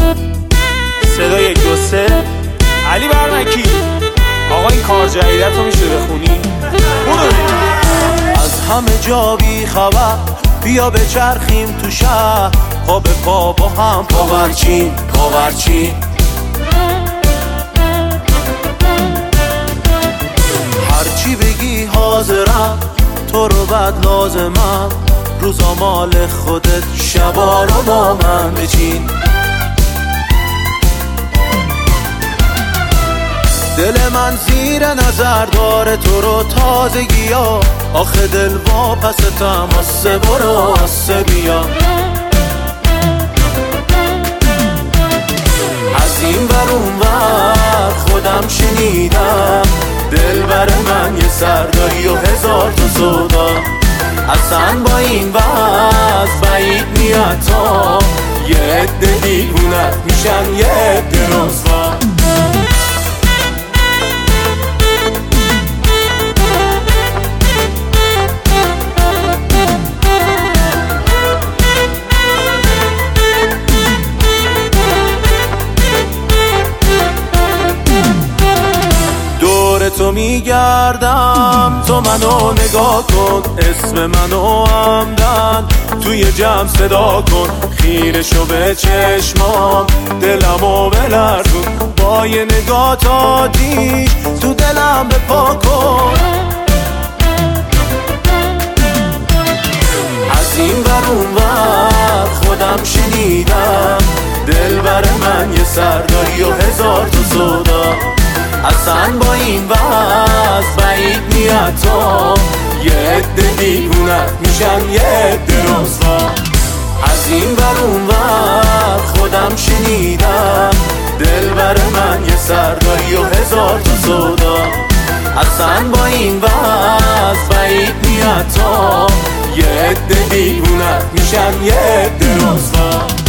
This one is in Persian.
صدای 1 2 3 علی برمکی. آقا این کار جدیدت رو میشه بخونی؟ برو. از همه جا بی خبر بیا بچرخیم تو شهر، پا به پا با هم پاورچین پاورچین. هرچی بگی حاضرم، تو رو بد لازمم، روزا مال خودت، شبا رو با من بچین. دل من زیر نظر داره تو رو تازگی ها، آخه دل واپستم، آسه برو آسه بیا. از این ور اون ور خودم شنیدم، دل بر من یه سرداری و 1000 تا سودا. اصلا با این وضع بعید میاد تا یه عده دیوونت میشن یه عده رسوا. تو میگردم، تو منو نگاه کن، اسم منو همدن توی جمع صدا کن، خیره شو به چشمام، دلمو بلرزون، با یه نگاه آتیش تو دلم بپا کن. از این ور اون ور خودم شنیدم، دل بر من یه سرداری و 1000 تا سودا. اصلا با این وضع بعید میاد تا یه عده دیوونت میشن یه عده رسوا. از این ور اون ور خودم شنیدم، دل بر من یه سرداری و 1000 تا سودا. اصلا با این وضع بعید میاد تا یه عده دیوونت میشن یه عده رسوا.